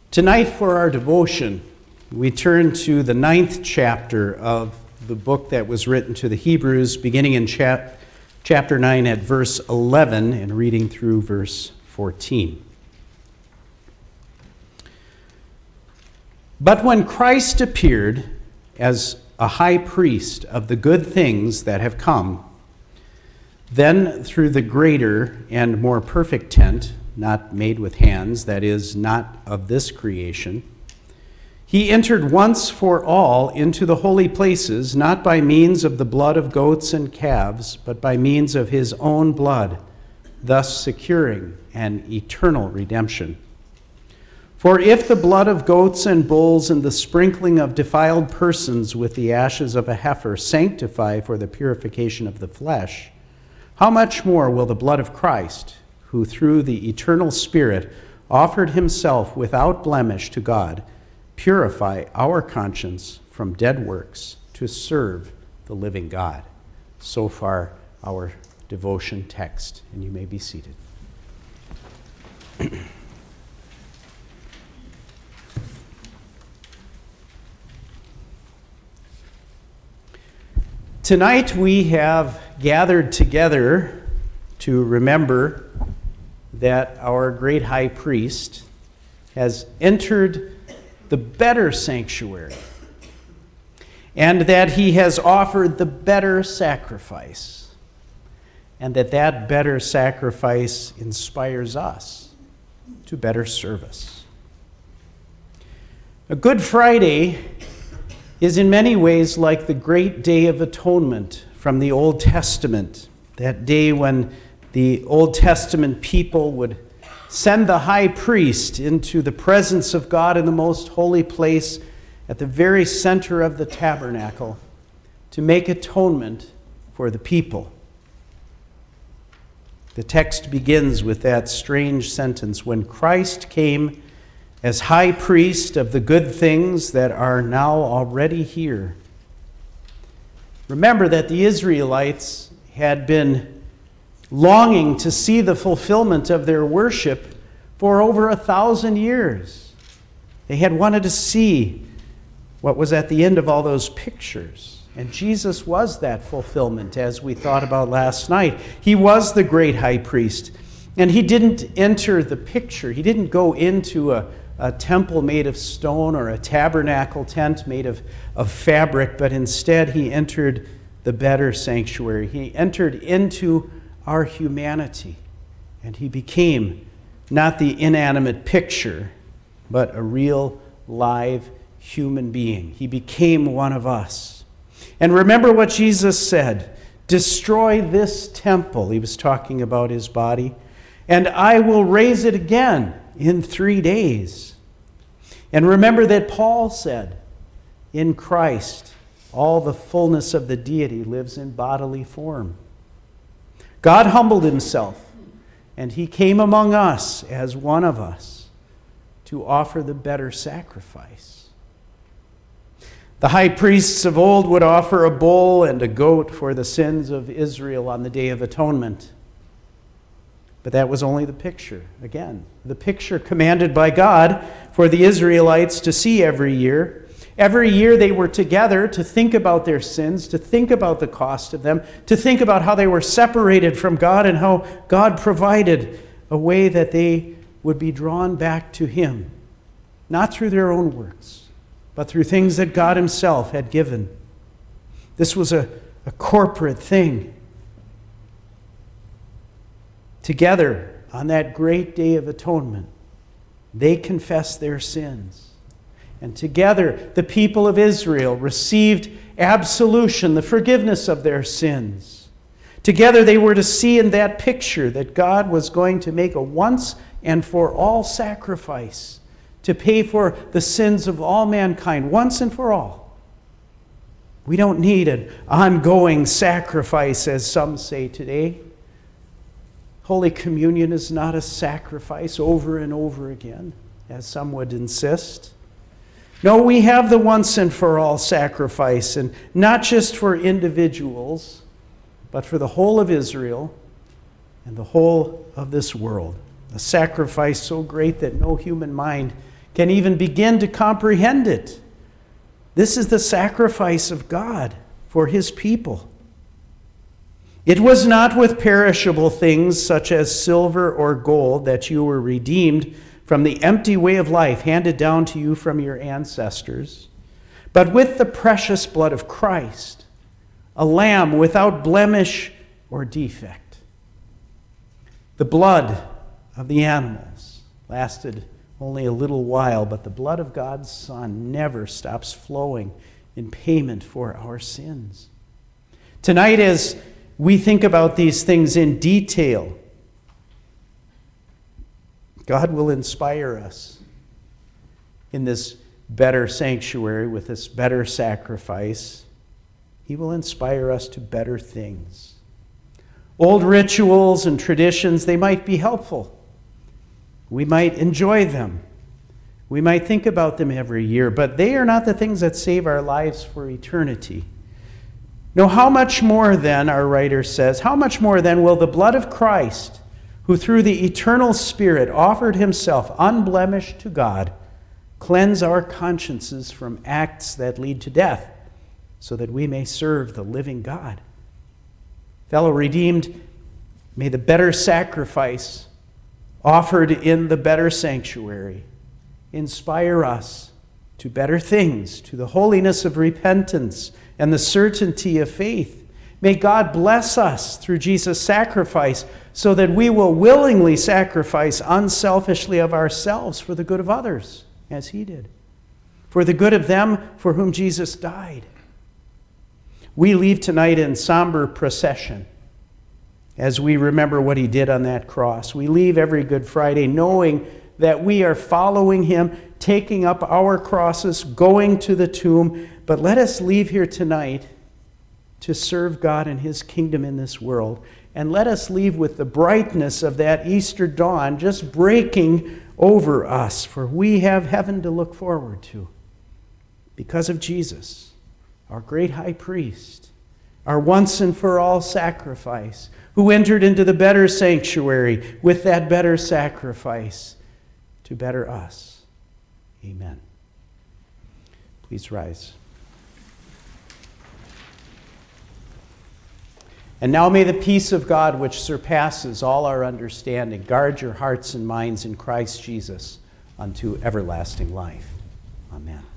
Tonight for our devotion, we turn to the 9th chapter of the book that was written to the Hebrews, beginning in chapter 9 at verse 11 and reading through verse 14. But when Christ appeared as a high priest of the good things that have come, then through the greater and more perfect tent, not made with hands, that is, not of this creation, he entered once for all into the holy places, not by means of the blood of goats and calves, but by means of his own blood, thus securing an eternal redemption. For if the blood of goats and bulls and the sprinkling of defiled persons with the ashes of a heifer sanctify for the purification of the flesh, how much more will the blood of Christ, who through the eternal Spirit offered himself without blemish to God, purify our conscience from dead works to serve the living God. So far, our devotion text, and you may be seated. Tonight we have gathered together to remember that our great high priest has entered the better sanctuary and that he has offered the better sacrifice, and that better sacrifice inspires us to better service. A Good Friday is in many ways like the great Day of Atonement from the Old Testament, that day when the Old Testament people would send the high priest into the presence of God in the most holy place at the very center of the tabernacle to make atonement for the people. The text begins with that strange sentence, when Christ came as high priest of the good things that are now already here. Remember that the Israelites had been longing to see the fulfillment of their worship for over 1,000 years. They had wanted to see what was at the end of all those pictures. And Jesus was that fulfillment, as we thought about last night. He was the great high priest. And he didn't enter the picture. He didn't go into a temple made of stone or a tabernacle tent made of fabric, but instead he entered the better sanctuary. He entered into our humanity, and he became not the inanimate picture, but a real, live human being. He became one of us. And remember what Jesus said, destroy this temple. He was talking about his body. And I will raise it again in 3 days. And remember that Paul said, in Christ, all the fullness of the deity lives in bodily form. God humbled himself, and he came among us as one of us to offer the better sacrifice. The high priests of old would offer a bull and a goat for the sins of Israel on the Day of Atonement. But that was only the picture. Again, the picture commanded by God for the Israelites to see every year. Every year they were together to think about their sins, to think about the cost of them, to think about how they were separated from God and how God provided a way that they would be drawn back to him, not through their own works, but through things that God himself had given. This was a corporate thing. Together on that great Day of Atonement, they confessed their sins. And together, the people of Israel received absolution, the forgiveness of their sins. Together, they were to see in that picture that God was going to make a once and for all sacrifice to pay for the sins of all mankind, once and for all. We don't need an ongoing sacrifice, as some say today. Holy Communion is not a sacrifice over and over again, as some would insist. No, we have the once and for all sacrifice, and not just for individuals, but for the whole of Israel and the whole of this world. A sacrifice so great that no human mind can even begin to comprehend it. This is the sacrifice of God for his people. It was not with perishable things such as silver or gold that you were redeemed from the empty way of life handed down to you from your ancestors, but with the precious blood of Christ, a lamb without blemish or defect. The blood of the animals lasted only a little while, but the blood of God's Son never stops flowing in payment for our sins. Tonight, as we think about these things in detail, God will inspire us in this better sanctuary with this better sacrifice. He will inspire us to better things. Old rituals and traditions, they might be helpful. We might enjoy them. We might think about them every year, but they are not the things that save our lives for eternity. No, how much more then, our writer says, how much more then will the blood of Christ, who through the eternal Spirit offered himself unblemished to God, cleanse our consciences from acts that lead to death, so that we may serve the living God. Fellow redeemed, may the better sacrifice offered in the better sanctuary inspire us to better things, to the holiness of repentance and the certainty of faith. May God bless us through Jesus' sacrifice so that we will willingly sacrifice unselfishly of ourselves for the good of others, as he did, for the good of them for whom Jesus died. We leave tonight in somber procession as we remember what he did on that cross. We leave every Good Friday knowing that we are following him, taking up our crosses, going to the tomb. But let us leave here tonight to serve God and his kingdom in this world. And let us leave with the brightness of that Easter dawn just breaking over us, for we have heaven to look forward to because of Jesus, our great high priest, our once and for all sacrifice, who entered into the better sanctuary with that better sacrifice to better us. Amen. Please rise. And now may the peace of God, which surpasses all our understanding, guard your hearts and minds in Christ Jesus unto everlasting life. Amen.